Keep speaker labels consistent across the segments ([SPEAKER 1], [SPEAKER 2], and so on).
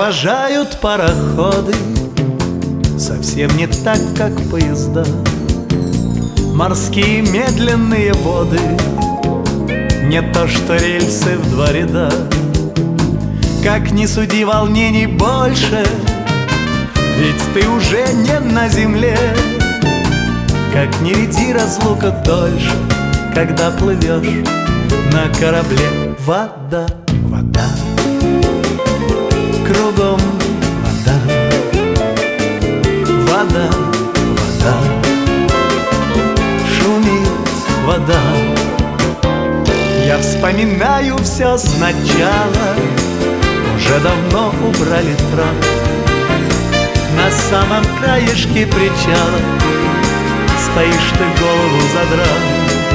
[SPEAKER 1] провожают пароходы, совсем не так, как поезда. Морские медленные воды, не то что рельсы в два ряда. Как ни суди, волнений больше, ведь ты уже не на земле. Как ни веди, разлука дольше, когда плывешь на корабле. Вода, вода, кругом вода, вода, вода, шумит вода. Я вспоминаю все сначала, уже давно убрали трап. На самом краешке причала стоишь ты, голову задрав.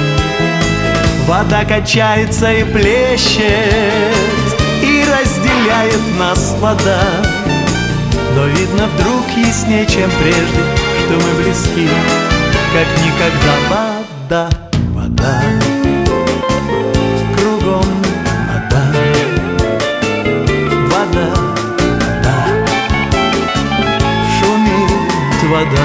[SPEAKER 1] Вода качается и плещет, и разделяет нас вода. Но видно вдруг яснее, чем прежде, что мы близки, как никогда. Вода, вода, кругом вода, вода, вода, шумит вода.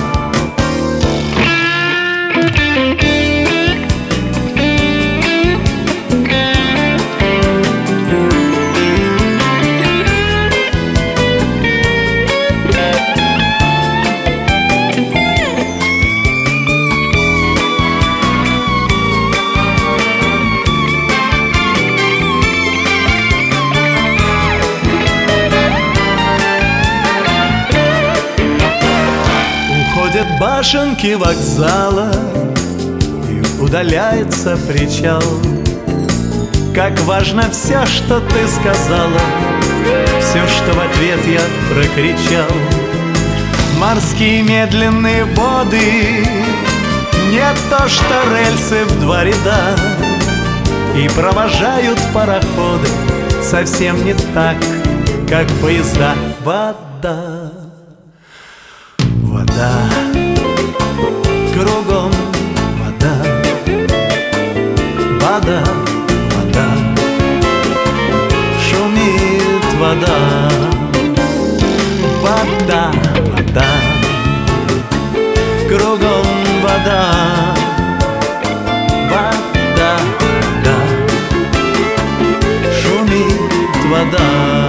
[SPEAKER 1] Уходят башенки вокзала, и удаляется причал. Как важно все, что ты сказала, все, что в ответ я прокричал. Морские медленные воды, не то что рельсы в два ряда. И провожают пароходы совсем не так, как поезда. Вода, вода, кругом вода, вода, вода, шумит вода. Вода, вода, кругом вода, вода, вода, шумит вода.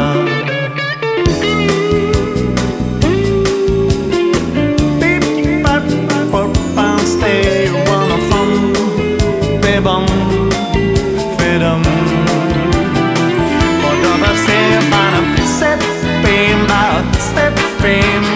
[SPEAKER 1] Bom, freedom. For the same, step fame, step fame.